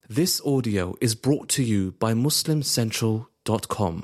This audio is brought to you by MuslimCentral.com.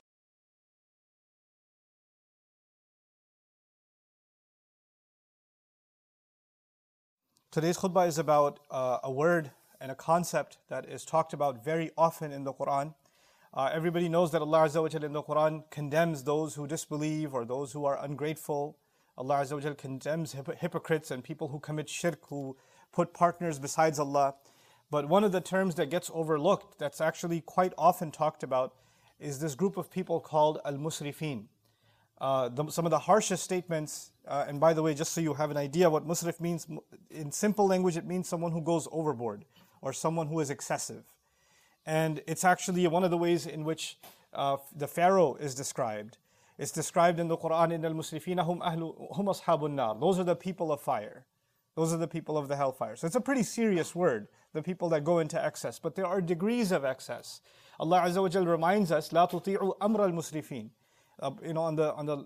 Today's khutbah is about a word and a concept that is talked about very often in the Quran. Everybody knows that Allah Azza wa Jal in the Quran condemns those who disbelieve or those who are ungrateful. Allah Azza wa Jal condemns hypocrites and people who commit shirk, who put partners besides Allah. But one of the terms that gets overlooked, that's actually quite often talked about, is this group of people called al-musrifin. Some of the harshest statements, and by the way, just so you have an idea what musrif means, in simple language it means someone who goes overboard or someone who is excessive. And it's actually one of the ways in which the Pharaoh is described. It's described in the Quran, in al-musrifina hum ashabun nar. Those are the people of fire. Those are the people of the hellfire. So it's a pretty serious word, the people that go into excess. But there are degrees of excess. Allah Azza wa Jal reminds us, لا تطيعوا أمر المسرفين. On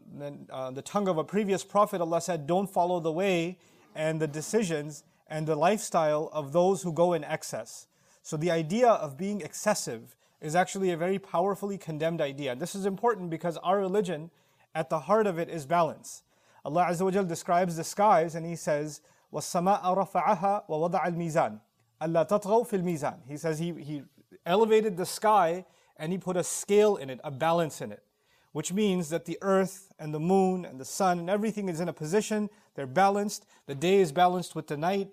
the tongue of a previous prophet, Allah said, don't follow the way and the decisions and the lifestyle of those who go in excess. So the idea of being excessive is actually a very powerfully condemned idea. And this is important because our religion, at the heart of it, is balance. Allah Azza wa Jal describes the skies and He says, وَالسَّمَاءَ رَفَعَهَا وَوَضَعَ الْمِيزَانِ أَلَّا تَطْغَوْا فِي الْمِيزَانِ. He says He elevated the sky and He put a scale in it, a balance in it. Which means that the earth and the moon and the sun and everything is in a position, they're balanced, the day is balanced with the night,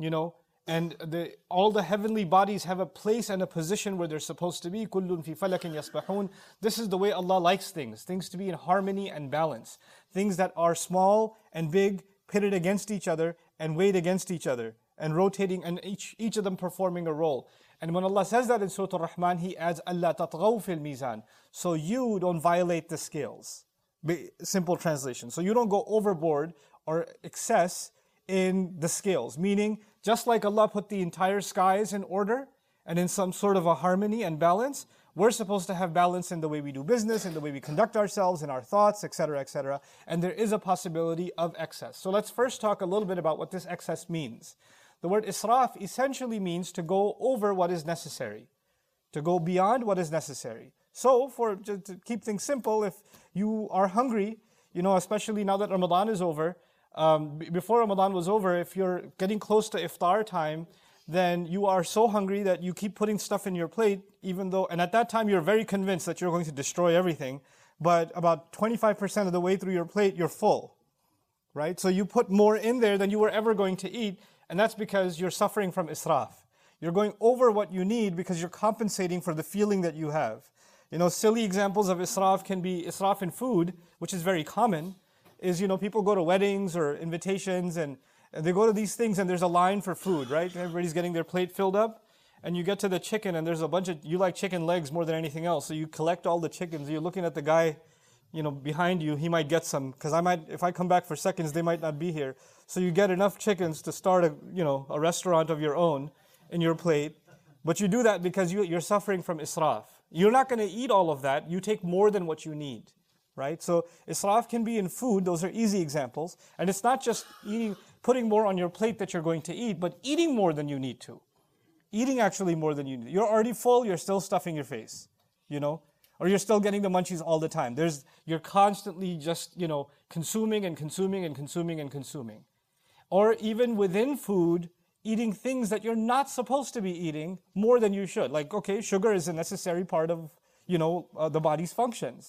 and all the heavenly bodies have a place and a position where they're supposed to be. كُلٌّ فِي فَلَكٍ يَسْبَحُونَ. This is the way Allah likes things to be in harmony and balance. Things that are small and big, pitted against each other and weighed against each other and rotating, and each of them performing a role. And when Allah says that in Surah Al-Rahman, He adds, أَلَّا تَطْغَوْا فِي الْمِيزَانِ. So you don't violate the scales. Simple translation. So you don't go overboard or excess in the scales. Meaning, just like Allah put the entire skies in order and in some sort of a harmony and balance, we're supposed to have balance in the way we do business, in the way we conduct ourselves, in our thoughts, etc., etc. And there is a possibility of excess. So let's first talk a little bit about what this excess means. The word israf essentially means to go over what is necessary, to go beyond what is necessary. So, to keep things simple, if you are hungry, especially now that Ramadan is over, before Ramadan was over, if you're getting close to iftar time, then you are so hungry that you keep putting stuff in your plate, and at that time you're very convinced that you're going to destroy everything, but about 25% of the way through your plate, you're full, right? So you put more in there than you were ever going to eat, and that's because you're suffering from israf. You're going over what you need because you're compensating for the feeling that you have. Silly examples of israf can be israf in food, which is very common, is, people go to weddings or invitations and they go to these things and there's a line for food, right? Everybody's getting their plate filled up and you get to the chicken and there's a bunch of, you like chicken legs more than anything else. So you collect all the chickens. You're looking at the guy, behind you, he might get some, because if I come back for seconds, they might not be here. So you get enough chickens to start a restaurant of your own in your plate. But you do that because you're suffering from israf. You're not going to eat all of that. You take more than what you need, right? So israf can be in food. Those are easy examples. And it's not just putting more on your plate that you're going to eat, but eating more than you need to. Eating actually more than you need. You're already full, you're still stuffing your face, or you're still getting the munchies all the time. You're constantly just, consuming and consuming and consuming and consuming. Or even within food, eating things that you're not supposed to be eating more than you should. Like, okay, sugar is a necessary part of, the body's functions.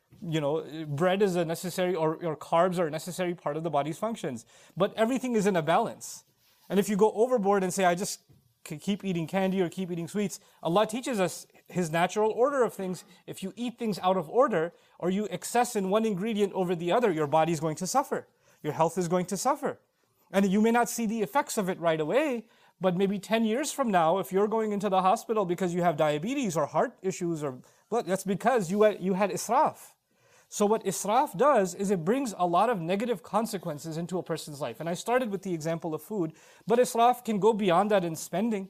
Bread is a necessary, or carbs are a necessary part of the body's functions. But everything is in a balance. And if you go overboard and say, I just keep eating candy or keep eating sweets, Allah teaches us His natural order of things. If you eat things out of order, or you excess in one ingredient over the other, your body is going to suffer. Your health is going to suffer. And you may not see the effects of it right away, but maybe 10 years from now, if you're going into the hospital because you have diabetes or heart issues, that's because you had israf. So what israf does is it brings a lot of negative consequences into a person's life. And I started with the example of food, but israf can go beyond that in spending.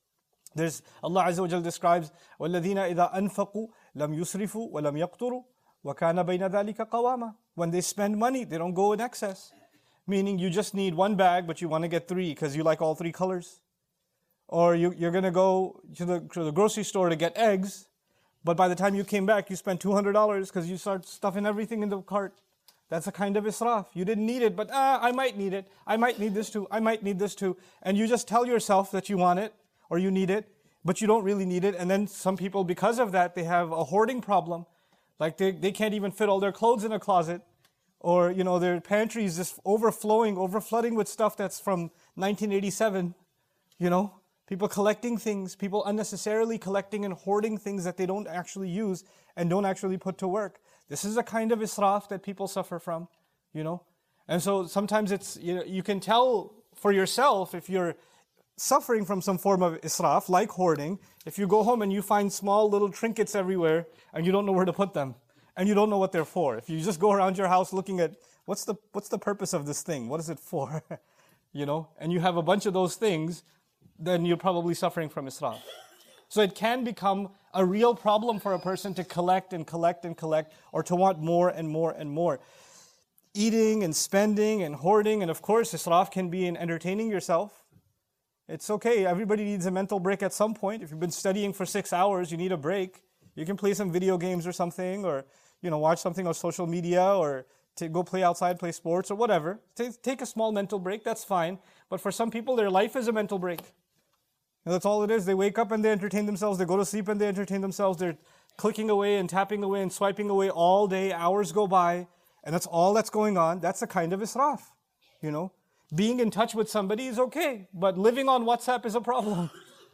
Allah Azza wa Jal describes, وَالَّذِينَ إِذَا أَنفَقُوا لَمْ يُسْرِفُوا وَلَمْ يَقْتُرُوا وَكَانَ بَيْنَ ذَلِكَ قَوَامًا. When they spend money, they don't go in excess. Meaning you just need one bag, but you want to get 3 because you like all 3 colors. Or you're going to go to the grocery store to get eggs, but by the time you came back, you spent $200 because you start stuffing everything in the cart. That's a kind of israf. You didn't need it, but I might need it. I might need this too. I might need this too. And you just tell yourself that you want it or you need it, but you don't really need it. And then some people, because of that, they have a hoarding problem. Like they can't even fit all their clothes in a closet. Or, their pantry is just overflooding with stuff that's from 1987. People collecting things, people unnecessarily collecting and hoarding things that they don't actually use and don't actually put to work. This is a kind of israf that people suffer from, And so sometimes it's, you can tell for yourself if you're suffering from some form of israf, like hoarding, if you go home and you find small little trinkets everywhere and you don't know where to put them and you don't know what they're for. If you just go around your house looking at what's the purpose of this thing? What is it for? And you have a bunch of those things, then you're probably suffering from israf. So it can become a real problem for a person to collect and collect and collect, or to want more and more and more. Eating and spending and hoarding, and of course israf can be in entertaining yourself. It's okay, everybody needs a mental break at some point. If you've been studying for 6 hours, you need a break. You can play some video games or something, or watch something on social media, or to go play outside, play sports or whatever. Take a small mental break, that's fine. But for some people, their life is a mental break. And that's all it is. They wake up and they entertain themselves. They go to sleep and they entertain themselves. They're clicking away and tapping away and swiping away all day. Hours go by. And that's all that's going on. That's a kind of israf. Being in touch with somebody is okay. But living on WhatsApp is a problem.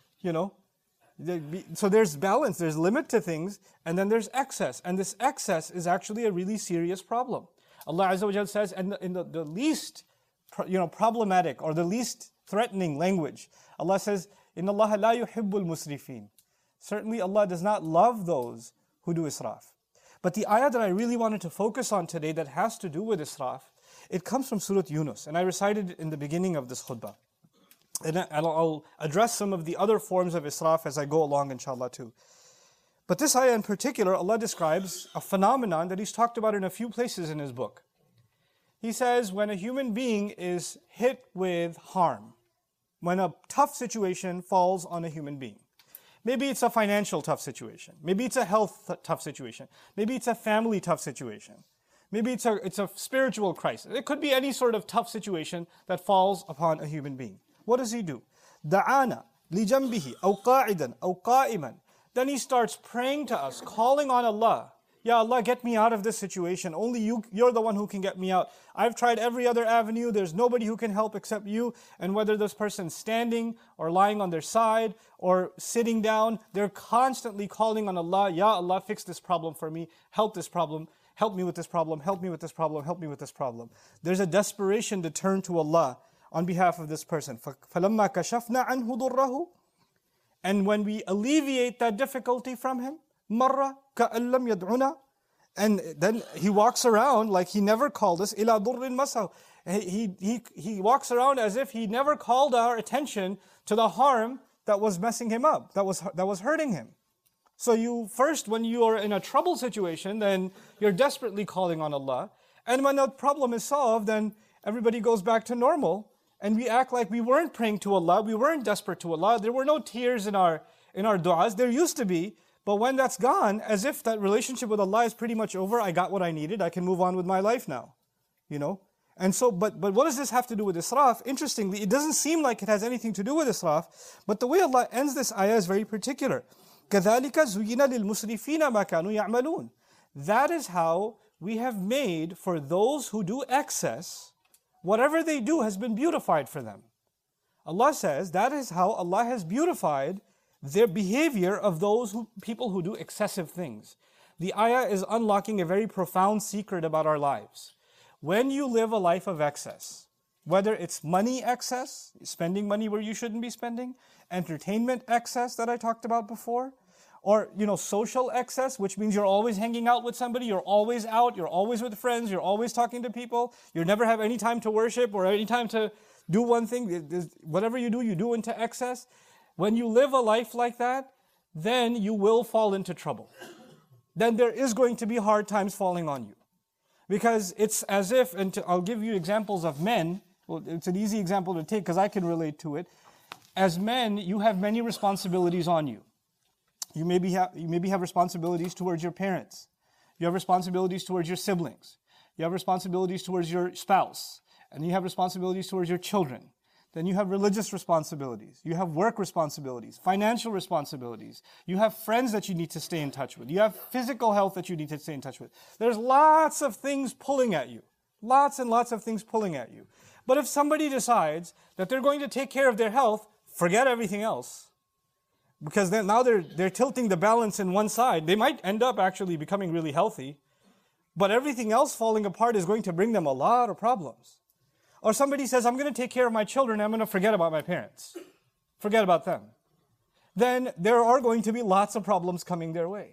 So there's balance. There's limit to things. And then there's excess. And this excess is actually a really serious problem. Allah Azza wa Jalla says, and in the least problematic or the least threatening language, Allah says, Inna Allah la yuhibbul musrifin. Certainly Allah does not love those who do israf. But the ayah that I really wanted to focus on today that has to do with israf, it comes from Surah Yunus. And I recited it in the beginning of this khutbah. And I'll address some of the other forms of israf as I go along, inshallah, too. But this ayah in particular, Allah describes a phenomenon that He's talked about in a few places in His book. He says, when a human being is hit with harm, when a tough situation falls on a human being. Maybe it's a financial tough situation. Maybe it's a health tough situation. Maybe it's a family tough situation. Maybe it's a spiritual crisis. It could be any sort of tough situation that falls upon a human being. What does he do? دَعَانَا لِجَنْبِهِ أَوْ قَاعِدًا أَوْ قَائِمًا. Then he starts praying to us, calling on Allah. Ya Allah, get me out of this situation. Only you're the one who can get me out. I've tried every other avenue. There's nobody who can help except you. And whether this person's standing or lying on their side or sitting down, they're constantly calling on Allah. Ya Allah, fix this problem for me. Help this problem. Help me with this problem. Help me with this problem. Help me with this problem. There's a desperation to turn to Allah on behalf of this person. فَلَمَّا كَشَفْنَا عَنْهُ ضُرَّهُ. And when we alleviate that difficulty from him, مَرَّ كَأَن لَّمْ يَدْعُنَا. And then he walks around like he never called us. إِلَى ضُرٍّ مَسَّهُ. He walks around as if he never called our attention to the harm that was messing him up, that was hurting him. So you first, when you are in a trouble situation, then you're desperately calling on Allah. And when the problem is solved, then everybody goes back to normal. And we act like we weren't praying to Allah, we weren't desperate to Allah. There were no tears in our du'as. There used to be. But when that's gone, as if that relationship with Allah is pretty much over, I got what I needed, I can move on with my life now. And so, but what does this have to do with israf? Interestingly, it doesn't seem like it has anything to do with israf, but the way Allah ends this ayah is very particular. كَذَلِكَ زُيِّنَ لِلْمُسْرِفِينَ مَا كَانُوا يَعْمَلُونَ. That is how we have made for those who do excess, whatever they do has been beautified for them. Allah says that is how Allah has beautified their behavior of people who do excessive things. The ayah is unlocking a very profound secret about our lives. When you live a life of excess, whether it's money excess, spending money where you shouldn't be spending, entertainment excess that I talked about before, or social excess, which means you're always hanging out with somebody, you're always out, you're always with friends, you're always talking to people, you never have any time to worship or any time to do one thing. Whatever you do into excess. When you live a life like that, then you will fall into trouble. Then there is going to be hard times falling on you. Because it's as if, and I'll give you examples of men. Well, it's an easy example to take because I can relate to it. as men, you have many responsibilities on you. You maybe have responsibilities towards your parents. You have responsibilities towards your siblings. You have responsibilities towards your spouse. And you have responsibilities towards your children. Then you have religious responsibilities. You have work responsibilities, financial responsibilities. You have friends that you need to stay in touch with. You have physical health that you need to stay in touch with. There's lots of things pulling at you. Lots and lots of things pulling at you. But if somebody decides that they're going to take care of their health, forget everything else. Because then now they're tilting the balance in one side. They might end up actually becoming really healthy, but everything else falling apart is going to bring them a lot of problems. Or somebody says, I'm going to take care of my children, I'm going to forget about my parents. Forget about them. Then there are going to be lots of problems coming their way.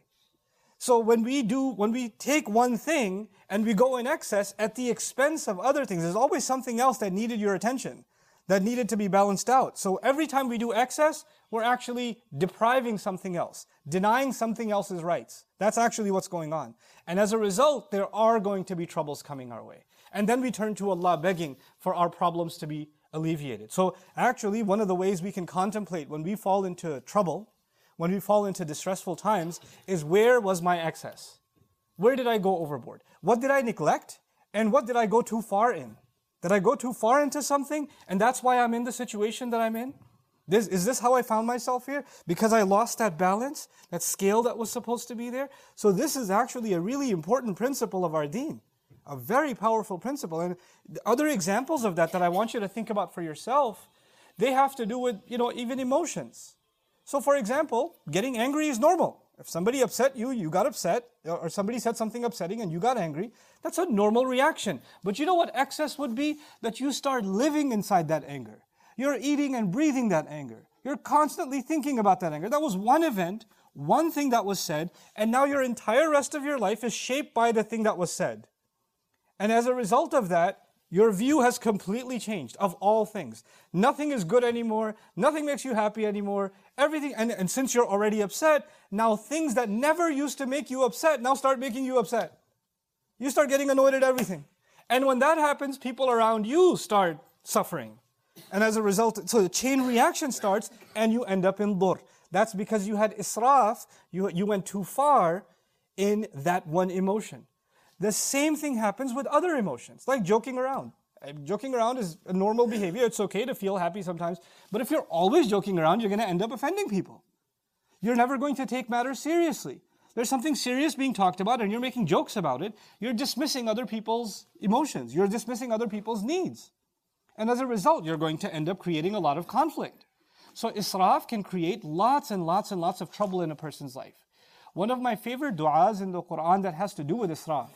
So when we take one thing and we go in excess at the expense of other things, there's always something else that needed your attention, that needed to be balanced out. So every time we do excess, we're actually depriving something else, denying something else's rights. That's actually what's going on. And as a result, there are going to be troubles coming our way. And then we turn to Allah begging for our problems to be alleviated. So actually, one of the ways we can contemplate when we fall into trouble, when we fall into distressful times, is where was my excess? Where did I go overboard? What did I neglect? And what did I go too far in? Did I go too far into something? And that's why I'm in the situation that I'm in? Is this how I found myself here? Because I lost that balance, that scale that was supposed to be there? So this is actually a really important principle of our deen. A very powerful principle. And other examples of that I want you to think about for yourself, they have to do with, even emotions. So for example, getting angry is normal. If somebody upset you, you got upset, or somebody said something upsetting and you got angry, that's a normal reaction. But you know what excess would be? That you start living inside that anger. You're eating and breathing that anger. You're constantly thinking about that anger. That was one event, one thing that was said, and now your entire rest of your life is shaped by the thing that was said. And as a result of that, your view has completely changed of all things. Nothing is good anymore. Nothing makes you happy anymore. Everything, and since you're already upset, now things that never used to make you upset now start making you upset. You start getting annoyed at everything. And when that happens, people around you start suffering. And as a result, so the chain reaction starts and you end up in dur. That's because you had israf, you went too far in that one emotion. The same thing happens with other emotions, like joking around. Joking around is a normal behavior. It's okay to feel happy sometimes. But if you're always joking around, you're going to end up offending people. You're never going to take matters seriously. There's something serious being talked about and you're making jokes about it. You're dismissing other people's emotions. You're dismissing other people's needs. And as a result, you're going to end up creating a lot of conflict. So israf can create lots and lots and lots of trouble in a person's life. One of my favorite du'as in the Quran that has to do with israf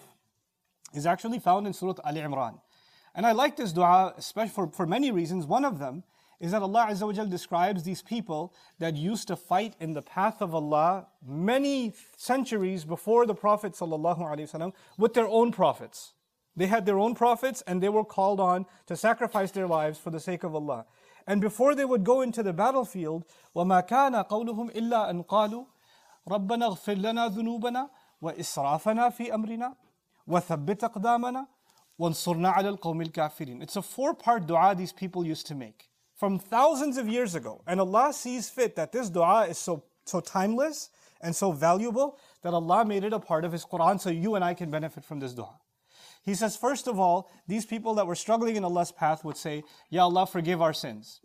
is actually found in Surah Al-Imran. And I like this dua, especially for many reasons. One of them is that Allah Azza wa Jal describes these people that used to fight in the path of Allah many centuries before the Prophet ﷺ with their own prophets. They had their own prophets and they were called on to sacrifice their lives for the sake of Allah. And before they would go into the battlefield, وَمَا كَانَ قَوْلُهُمْ إِلَّا أَنْ قَالُوا رَبَّنَا اغْفِرْ لَنَا ذُنُوبَنَا وَإِسْرَافَنَا فِي أَمْرِنَا وَثَبِّتْ أَقْدَامَنَا وَانْصُرْنَا عَلَى الْقَوْمِ الْكَافِرِينَ. It's a 4-part dua these people used to make from thousands of years ago. And Allah sees fit that this dua is so timeless and so valuable that Allah made it a part of His Quran so you and I can benefit from this dua. He says, first of all, these people that were struggling in Allah's path would say, Ya Allah, forgive our sins.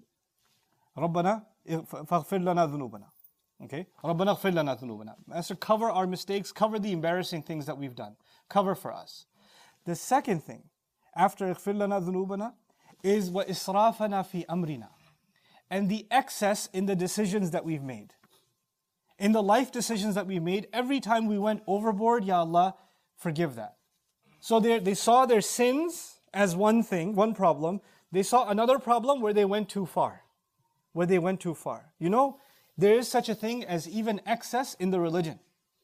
رَبَّنَا فَاغْفِرْ لَنَا ذُنُوبَنَا. Okay? رَبَّنَا اغْفِرْ لَنَا ذُنُوبَنَا. Master, cover our mistakes, cover the embarrassing things that we've done. Cover for us. The second thing, after اغْفِرْ لَنَا ذُنُوبَنَا, is وَإِسْرَافَنَا فِي أَمْرِنَا. And the excess in the decisions that we've made. In the life decisions that we made, every time we went overboard, Ya Allah, forgive that. So they saw their sins as one thing, one problem. They saw another problem where they went too far. Where they went too far. You know, there is such a thing as even excess in the religion.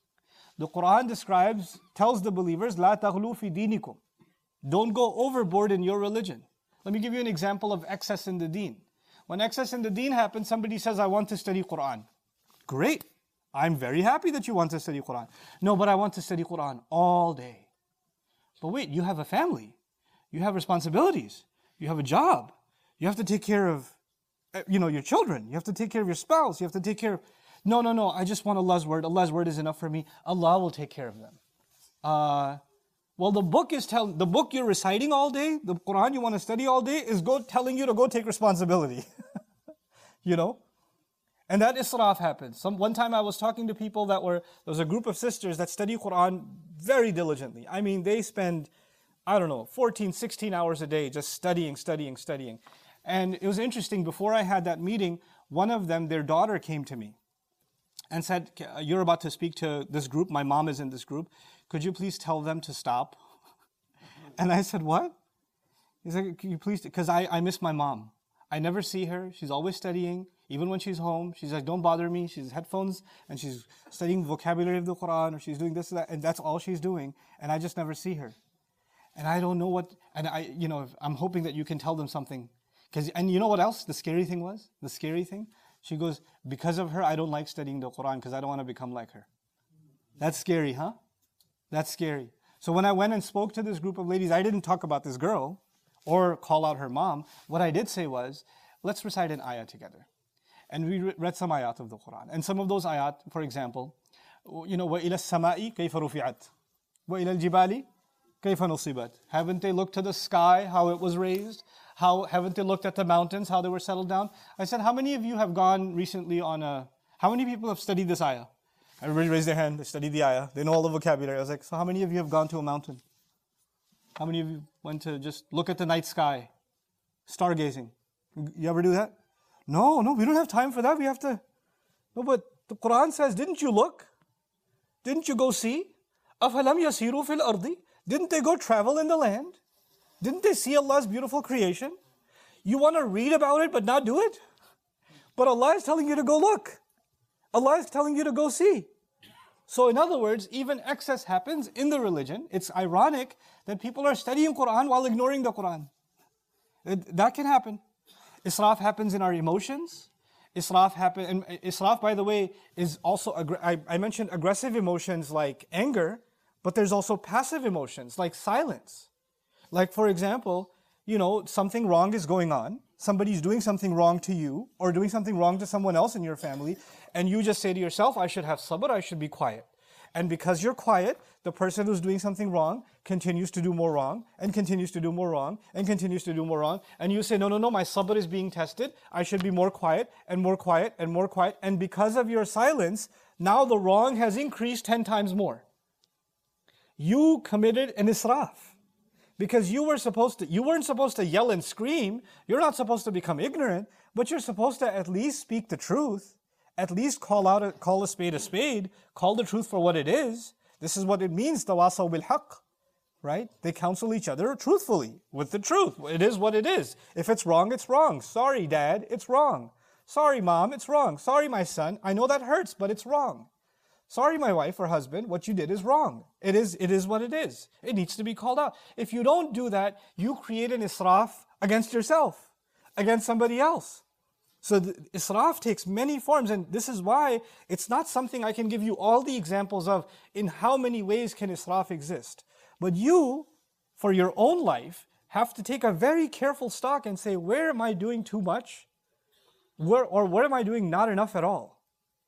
The Quran tells the believers, لا تغلوا في دينكم. Don't go overboard in your religion. Let me give you an example of excess in the deen. When excess in the deen happens, somebody says, I want to study Quran. Great. I'm very happy that you want to study Quran. No, but I want to study Quran all day. But wait, you have a family. You have responsibilities. You have a job. You have to take care of your children. You have to take care of your spouse. You have to take care of... No, I just want Allah's word. Allah's word is enough for me. Allah will take care of them. Well, the book you're reciting all day, the Quran you want to study all day, is telling you to go take responsibility. And that israf happens. One time I was talking to people there was a group of sisters that study Quran very diligently. I mean, they spend, 14, 16 hours a day just studying. And it was interesting, before I had that meeting, one of them, their daughter came to me and said, you're about to speak to this group, my mom is in this group, could you please tell them to stop? And I said, what? He said, can you please, because I miss my mom. I never see her, she's always studying, even when she's home, she's like, don't bother me, she's headphones, and she's studying vocabulary of the Quran, or she's doing this and that, and that's all she's doing, and I just never see her. And I don't know what, and I'm hoping that you can tell them something. And you know what else the scary thing was? The scary thing? She goes, because of her, I don't like studying the Quran because I don't want to become like her. That's scary, huh? That's scary. So when I went and spoke to this group of ladies, I didn't talk about this girl or call out her mom. What I did say was, let's recite an ayah together. And we read some ayat of the Quran. And some of those ayat, for example, وَإِلَى السَّمَاءِ كَيْفَ رُفِعَتْ وَإِلَى الْجِبَالِ كَيْفَ نُصِبَتْ. Haven't they looked to the sky, how it was raised? Haven't they looked at the mountains, how they were settled down? I said, how many of you have gone recently how many people have studied this ayah? Everybody raised their hand, they studied the ayah, they know all the vocabulary. I was like, so how many of you have gone to a mountain? How many of you went to just look at the night sky? Stargazing. You ever do that? No, we don't have time for that. We have to... No, but the Quran says, didn't you look? Didn't you go see? أَفَلَمْ يَسِيرُوا فِي الْأَرْضِ. Didn't they go travel in the land? Didn't they see Allah's beautiful creation? You want to read about it but not do it? But Allah is telling you to go look. Allah is telling you to go see. So in other words, even excess happens in the religion. It's ironic that people are studying Quran while ignoring the Quran. That can happen. Israf happens in our emotions. Israf, by the way, is also, I mentioned aggressive emotions like anger, but there's also passive emotions like silence. Like, for example, something wrong is going on. Somebody's doing something wrong to you or doing something wrong to someone else in your family, and you just say to yourself, I should have sabr, I should be quiet. And because you're quiet, the person who's doing something wrong continues to do more wrong, and continues to do more wrong, and continues to do more wrong. And you say, no, my sabr is being tested. I should be more quiet, and more quiet, and more quiet. And because of your silence, now the wrong has increased 10 times more. You committed an israf. Because you weren't supposed to yell and scream. You're not supposed to become ignorant, but you're supposed to at least speak the truth. At least call a spade, call the truth for what it is. This is what it means, tawasaw bil haqq, right? They counsel each other truthfully, with the truth. It is what it is. If it's wrong, it's wrong. Sorry, Dad, it's wrong. Sorry, Mom, it's wrong. Sorry, my son, I know that hurts, but it's wrong. Sorry, my wife or husband, what you did is wrong. It is what it is. It needs to be called out. If you don't do that, you create an israf against yourself, against somebody else. So the israf takes many forms, and this is why it's not something I can give you all the examples of in how many ways can israf exist. But you, for your own life, have to take a very careful stock and say, where am I doing too much? Where am I doing not enough at all?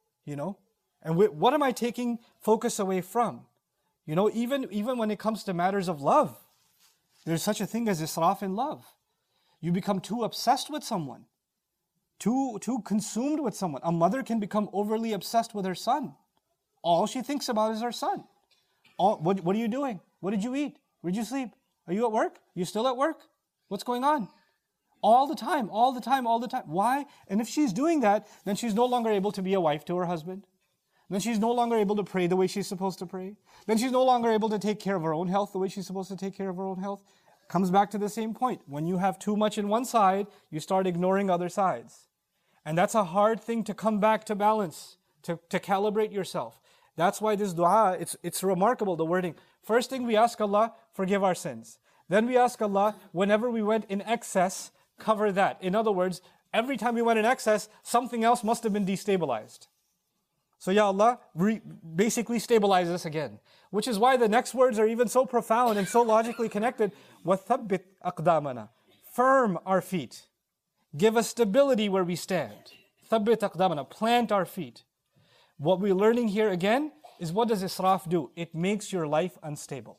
And what am I taking focus away from? Even when it comes to matters of love, there's such a thing as israf in love. You become too obsessed with someone, too consumed with someone. A mother can become overly obsessed with her son. All she thinks about is her son. What are you doing? What did you eat? Where did you sleep? Are you at work? You still at work? What's going on? All the time. Why? And if she's doing that, then she's no longer able to be a wife to her husband. Then she's no longer able to pray the way she's supposed to pray. Then she's no longer able to take care of her own health the way she's supposed to take care of her own health. Comes back to the same point. When you have too much in one side, you start ignoring other sides. And that's a hard thing to come back to balance, to calibrate yourself. That's why this dua, it's remarkable, the wording. First thing we ask Allah, forgive our sins. Then we ask Allah, whenever we went in excess, cover that. In other words, every time we went in excess, something else must have been destabilized. So Ya Allah, basically stabilize us again. Which is why the next words are even so profound and so logically connected. وَثَبِّتْ أَقْدَامَنَا. Firm our feet. Give us stability where we stand. ثَبِّتْ أَقْدَامَنَا. Plant our feet. What we're learning here again is, what does israf do? It makes your life unstable.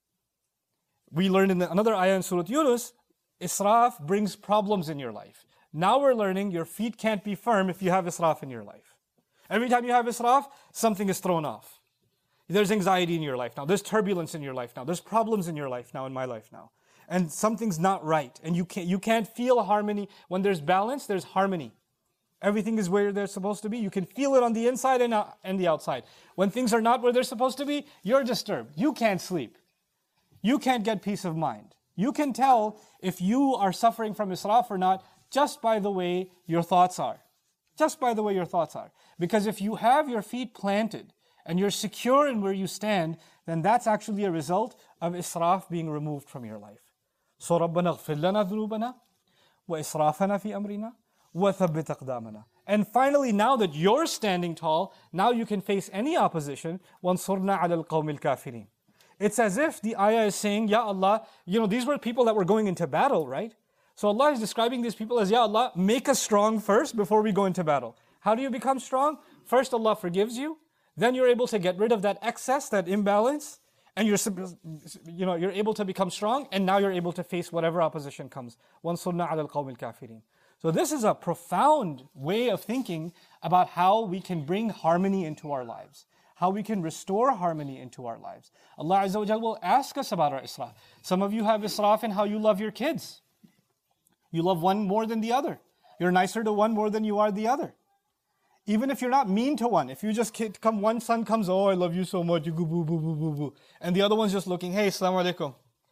We learned in another ayah in Surah Yunus, israf brings problems in your life. Now we're learning your feet can't be firm if you have israf in your life. Every time you have israf, something is thrown off. There's anxiety in your life now. There's turbulence in your life now. There's problems in your life now, in my life now. And something's not right. And you can't feel harmony. When there's balance, there's harmony. Everything is where they're supposed to be. You can feel it on the inside and the outside. When things are not where they're supposed to be, you're disturbed. You can't sleep. You can't get peace of mind. You can tell if you are suffering from israf or not just by the way your thoughts are. Just by the way your thoughts are. Because if you have your feet planted and you're secure in where you stand, then that's actually a result of israf being removed from your life. So رَبَّنَا اغْفِرْ لَنَا ذُنُوبَنَا وَإِسْرَافَنَا فِي أَمْرِنَا وَثَبِّتْ أَقْدَامَنَا. And finally, now that you're standing tall, now you can face any opposition. وَانْصُرْنَا عَلَى الْقَوْمِ الْكَافِرِينَ. It's as if the ayah is saying, Ya Allah, these were people that were going into battle, right? So Allah is describing these people as, Ya Allah, make us strong first before we go into battle. How do you become strong? First, Allah forgives you. Then you're able to get rid of that excess, that imbalance, and you're able to become strong, and now you're able to face whatever opposition comes. وَانْصُرْنَا عَلَى الْقَوْمِ الْكَافِرِينَ. So this is a profound way of thinking about how we can bring harmony into our lives, how we can restore harmony into our lives. Allah Azza wa Jal will ask us about our israf. Some of you have israf in how you love your kids. You love one more than the other. You're nicer to one more than you are the other. Even if you're not mean to one, if you just come, one son comes, oh, I love you so much, you go boo, boo, boo, boo, boo. And the other one's just looking, hey, assalamu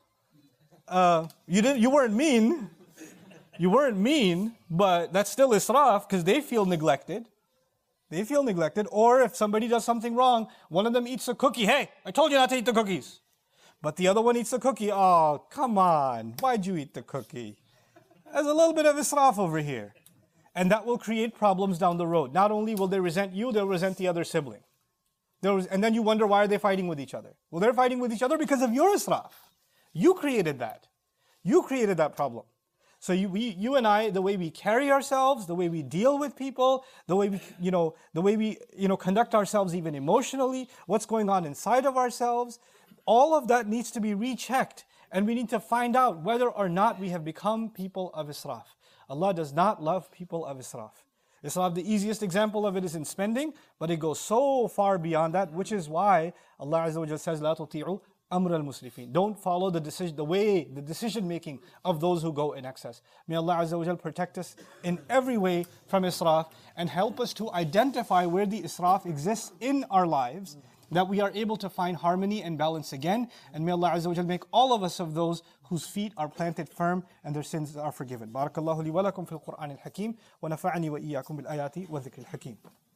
alaikum. You weren't mean. You weren't mean, but that's still israf because they feel neglected. They feel neglected. Or if somebody does something wrong, one of them eats a cookie. Hey, I told you not to eat the cookies. But the other one eats the cookie. Oh, come on. Why'd you eat the cookie? There's a little bit of israf over here. And that will create problems down the road. Not only will they resent you, they'll resent the other sibling. And then you wonder, why are they fighting with each other? Well, they're fighting with each other because of your israf. You created that. You created that problem. So you and I, the way we carry ourselves, the way we deal with people, the way we conduct ourselves even emotionally, what's going on inside of ourselves, all of that needs to be rechecked. And we need to find out whether or not we have become people of israf. Allah does not love people of israf. Israf, the easiest example of it is in spending, but it goes so far beyond that, which is why Allah Azza wa Jalla says, "La tuti'u amr al-musrifin." Don't follow the decision making of those who go in excess. May Allah Azza wa Jalla protect us in every way from israf and help us to identify where the israf exists in our lives, that we are able to find harmony and balance again. And may Allah Azza wa Jalla make all of us of those whose feet are planted firm and their sins are forgiven. Barakallahu li wa lakum fil Qur'an al-Hakim wa nafa'ani wa iyyakum bil ayati wa dhikr al-Hakim.